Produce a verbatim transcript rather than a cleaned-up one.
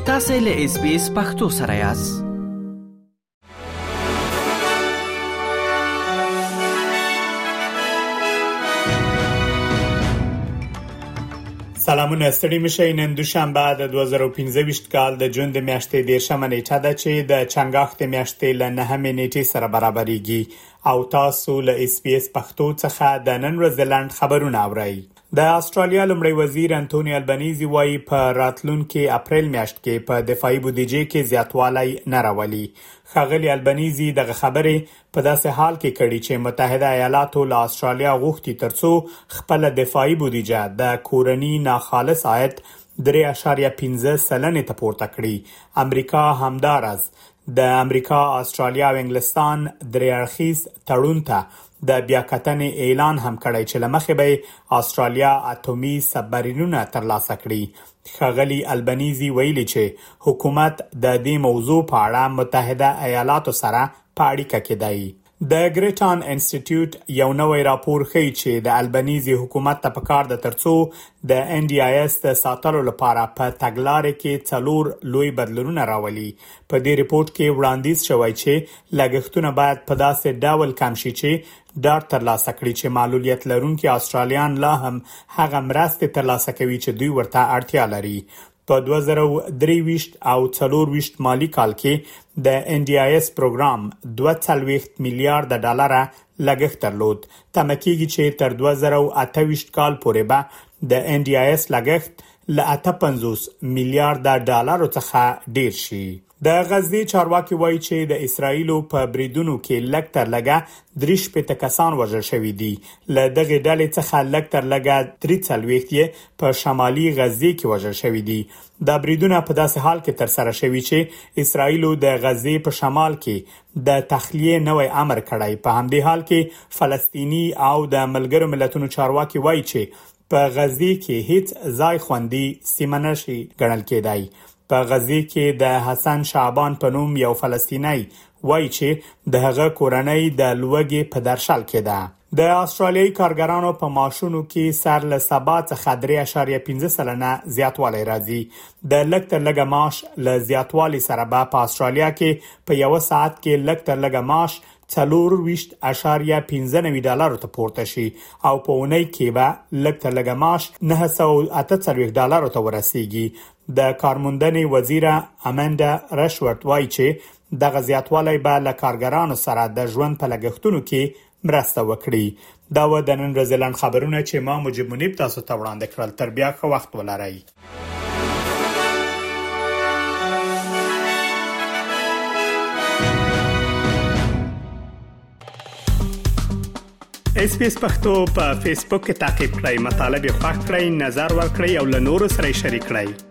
تاسو له اس بي اس پختو سره یاست. سلامونه ستړي مشئ. نن دوشنبه د دوه زره او پنځه کال د جون د میاشتې دیرشمه نیټه ده چې د چنګاښ د میاشتې له نهمې نیټې سره برابرېږي او تاسو له اس بي اس پښتو څخه د نن ورځې لاند خبرونه اورئ. د استرالیا لومړی وزیر انټونی البنيزي وايي په راتلونکي اپریل میاشت کې په دفاعي بودیجې کې زیاتوالی نه راولي. ښاغلي البنيزي دغه خبرې په داسې حال کې کړي چې متحده ایالاتو له استرالیا غوښتي ترڅو خپل دفاعي بودیجه د کورني ناخالص عاید درې اعشاریه پنځه سلنې ته پورته کړي. امریکا همدارس د امریکا، استرالیا او انګلستان درې اړخیز تړون ته د بیاکتنې اعلان هم کړی چې لمخې به استرالیا اتومي سبمرینونه ترلاسه کړي. ښاغلي البنيزي ویلي چې حکومت د دې موضوع په اړه متحده ایالاتو سره په اړیکه کې دی. د ګریټان انسټیټیوټ یو نوی راپور ښیي چې د البنيزي حکومت ته پکار د ترڅو د ان ډي آی اس د ساتلو لپاره په تګلارې کې څلور لوی بدلونونه راولي. په دې ریپورت کې وړاندیز شوی چې لګښتونه باید په داسې ډول کم شي چې ډاډ ترلاسه کړي چې معلولیت لرونکي استرالیان لا هم هغه مرستې ترلاسه کوي چې دوی ورته اړتیا لري. په دوه زره او درې او څلور مالی کال کې د ان ډي آی اس پروګرام دوه څلوېښت میلیارډ ډالره لګښت درلود. تمه کېږي چې تر دوه زره او اته کال پورې به د ان ډي آی اس لګښت له اته پنځوس میلیارډ ډالرو څخه ډیر شي. د غزې چارواکي وایي چې د اسرایلو په بریدونو کې لږ تر لږه درې شپېته کسان وژل شوي دي. له دغې ډلې څخه لږ تر لږه درې څلوېښت یې په شمالي غزې کې وژل شوي دي. دا بریدونه په داسې حال کې ترسره شوي چې اسرایلو د غزې په شمال کې د تخلیې نوی امر کړی. په همدې حال کې فلسطینی او د ملګرو ملتونو چارواکي وایي چې په غزې کې هیڅ ځای خوندي سیمه نشي ګڼل کېدای. په غزې کې د حسن شعبان په نوم یو فلسطینی وایي چې د هغه کورنۍ د لوږې په درشل کې ده. د استرالیایي کارګرانو په معاشونو کې سر له سبا څخه درې اعشاریه پنځه سلنه زیاتوالی راځي. د لږ تر لږه معاش له زیاتوالي سره به په استرالیا کې په یو ساعت کې لږ تر لږه معاش څلور ویشت اعشاریه پنځه نوي ډالرو ته پورته شي او په اونۍ کې به لږ تر لږه معاش نهه سوه اته څلوېښت ډالرو ته ورسیږي. د کارموندنې وزیره اماندا رشورت وایي چې دغه زیاتوالی به له کارګرانو سره د ژوند په لګښتونو کې مرسته وکړي. دا و د نن ورځې لاند خبرونه چې ما مجيب منیب تاسو ته وړاندې کړل. تر بیا ښه وخت ولرئ. اس پی اس پښتو په فیسبوک کې تعقیب کړئ، مطالب یې خوښ کړئ، نظر ورکړئ او له نورو سره شریک کړئ.